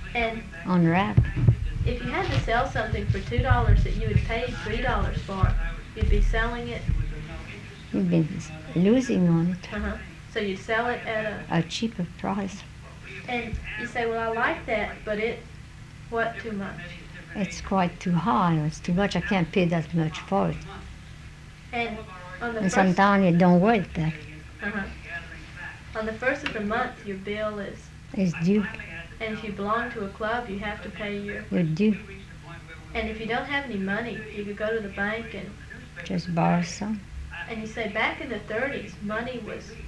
And unwrap. if you had to sell something for $2 that you had paid $3 for, you'd be selling it. You've been losing on it. So you'd sell it at a cheaper price. And you say, well, I like that, but what too much? It's quite too high. It's too much. I can't pay that much for it. And and sometimes it don't work that. On the first of the month, your bill is due. And if you belong to a club, you have to pay your due. And if you don't have any money, you could go to the bank and just borrow some. And you say back in the 30s, money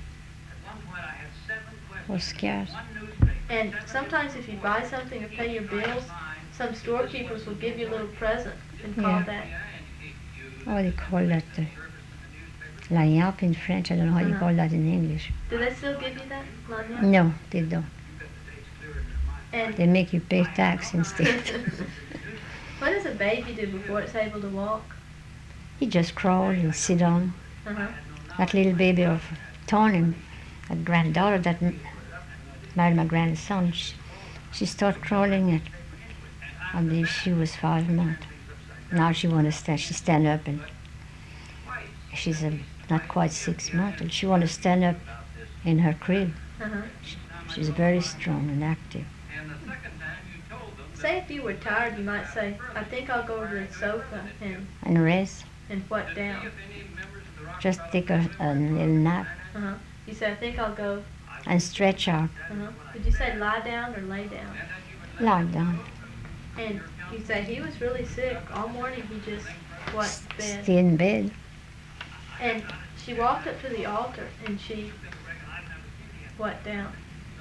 was scarce. And sometimes if you buy something or pay your bills, some storekeepers will give you a little present and call that. Oh, they call that lagniappe in French. I don't know how you call that in English. Do they still give you that, lagniappe? No, they don't. And they make you pay tax instead. What does a baby do before it's able to walk? He just crawls and sit down. That little baby of Tony, that granddaughter that married my grandson, she started crawling at, I believe she was 5 months. Now she wants to stand. She stand up and she's not quite 6 months. And she wants to stand up in her crib. She's very strong and active. Say if you were tired, you might say, I think I'll go over to the sofa and rest. And what down? Just take a little nap. You say, I think I'll go. And stretch out. Did you say lie down or lay down? Lie down. And you say he was really sick. All morning he just, bed? Stay in bed. And she walked up to the altar and she, down?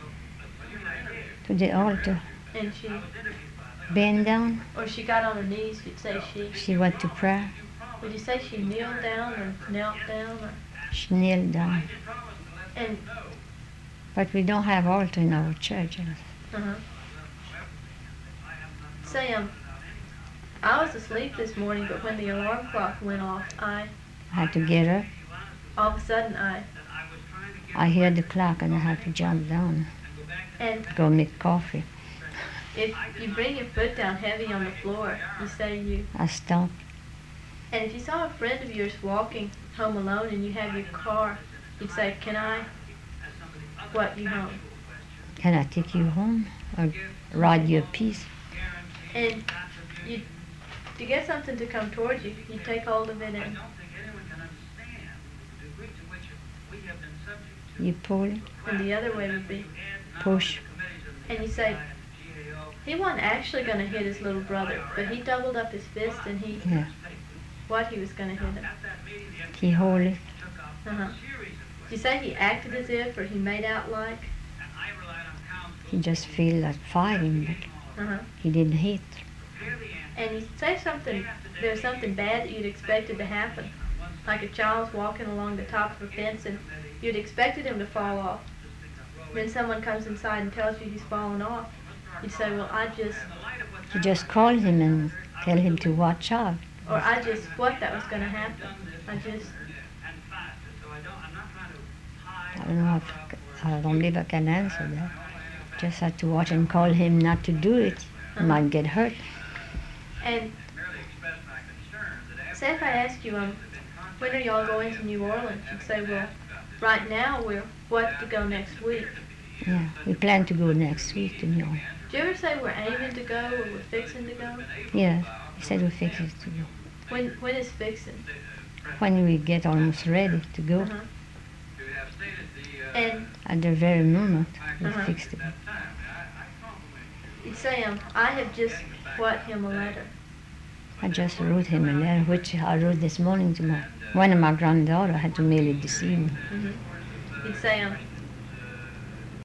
To the altar. And she bent down. Or she got on her knees, you'd say she. She went to prayer. Would you say she kneeled down or knelt down? Or? She kneeled down. And. But we don't have altar in our church. Say, I was asleep this morning, but when the alarm clock went off, I had to get up. All of a sudden, I heard the clock and I had to jump down. And go make coffee. If you bring your foot down heavy on the floor, you say you. I stop. And if you saw a friend of yours walking home alone and you have your car, you'd say, can I you home? Can I take you home or ride you a piece? And to get something to come towards you, you take hold of it and you pull it. And the other way would be push. And you say, he wasn't actually going to hit his little brother, but he doubled up his fist and he was going to hit him. He hold it. You say he acted as if, or he made out like? He just feel like fighting, but he didn't hit. And you say there's something bad that you'd expected to happen, like a child's walking along the top of a fence and you'd expected him to fall off. Then someone comes inside and tells you he's fallen off. You'd say, well, You just call him and tell him to watch out. Or that was going to happen. I don't know I don't believe I can answer that. Just have to watch and call him not to do it. He might get hurt. And say if I ask you, when are y'all going to New Orleans? You'd say, well, right now we're to go next week. Yeah, we plan to go next week to New Orleans. Do you ever say we're aiming to go or we're fixing to go? Yeah, we said we're fixing to go. When is fixing? When we get almost ready to go. And at the very moment, we fixed it. You say, I have just him a letter. I just wrote him a letter, which I wrote this morning to one of my granddaughter. I had to mail it this evening. You'd say,